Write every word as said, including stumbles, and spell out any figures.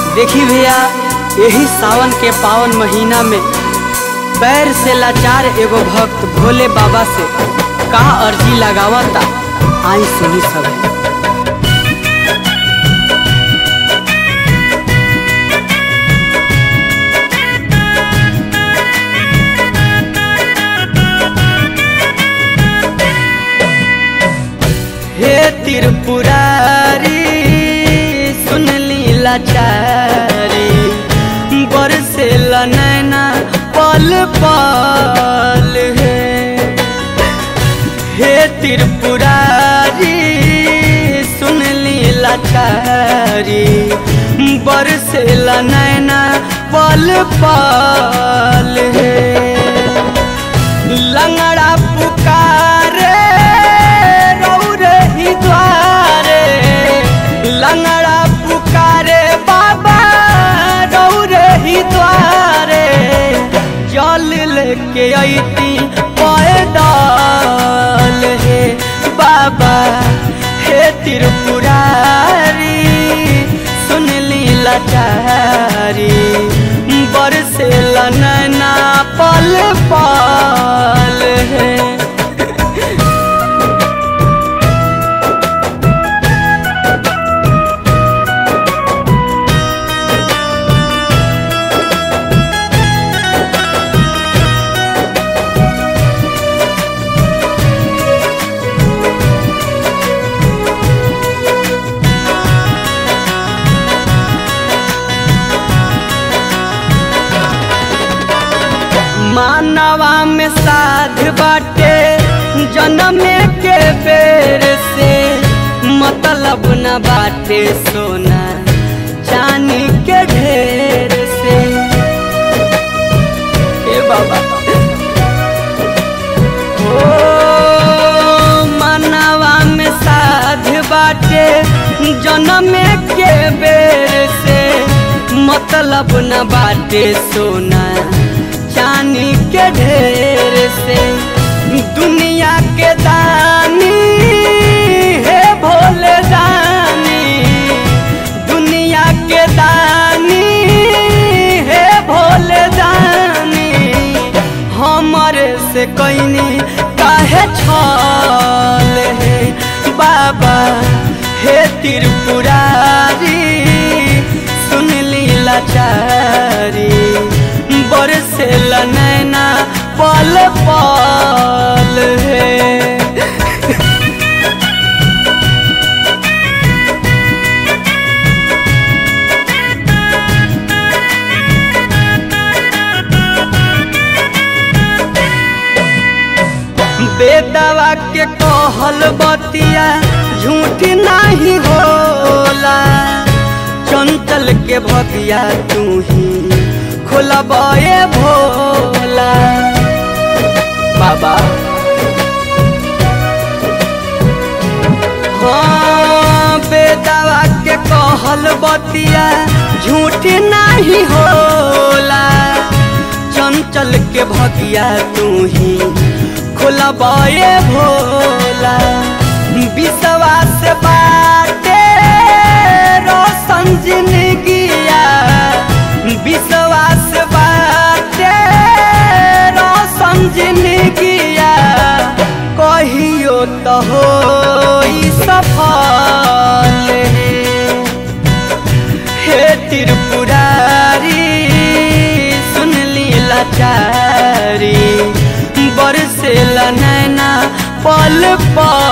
देखी भैया, यही सावन के पावन महीना में पैर से लाचार एगो भक्त भोले बाबा से का अर्जी लगावता। आई सुनी सब। हे त्रिपुरारी सुन ली लाचारी, बरसे नैना पल पल है। हे त्रिपुरारी सुन ली लाचारी, बरसे नैना पल पल है। लंगड़ा पुकारे रौरे ही द्वारे, लंगड़ा पुकारे बाबा रौरे ही द्वारे। जल लेके अइती पैदल है बाबा। हे त्रिपुरारी सुन ली लाचारी, बरसे नैना पल पल है। मानवा में साध बाटे जन्म के बेर से, मतलब न बाटे सोना चांदी के ढेर से। ए बाबा ओ मानवा में साध बाटे जन्म के बेर से, मतलब न बाटे सोना चांदी के ढेर से। दुनिया के दानी है भोले दानी, दुनिया के दानी है भोले दानी। हमारे से कईनी काहे छल है बाबा। हे त्रिपुरारी सुन ली लाचारी, बरसे नैना पल पल है। बेदवा के कहल बतिया झूठ नहीं होला, चंचल के भगिया तू ही खोलबे भोला बाबा। हाँ बेदवा के कहल बतिया झूठ नहीं होला, चंचल के भगिया तू ही खोलबे भोला। विश्वास बाटे रोशन जिंदगिया, विश्वास बाटे रोशन जिंदगिया। कहियो तो हो सफल हे त्रिपुरारी सुन ली लाचारी, बरसे नैना पल पल।